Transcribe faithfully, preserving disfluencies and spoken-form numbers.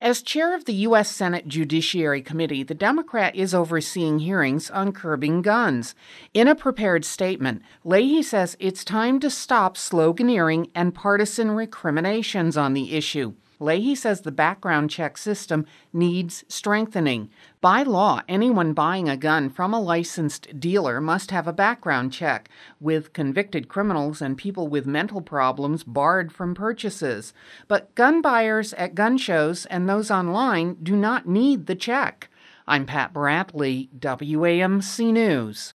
As chair of the U S Senate Judiciary Committee, the Democrat is overseeing hearings on curbing guns. In a prepared statement, Leahy says it's time to stop sloganeering and partisan recriminations on the issue. Leahy says the background check system needs strengthening. By law, anyone buying a gun from a licensed dealer must have a background check, with convicted criminals and people with mental problems barred from purchases. But gun buyers at gun shows and those online do not need the check. I'm Pat Bradley, W A M C News.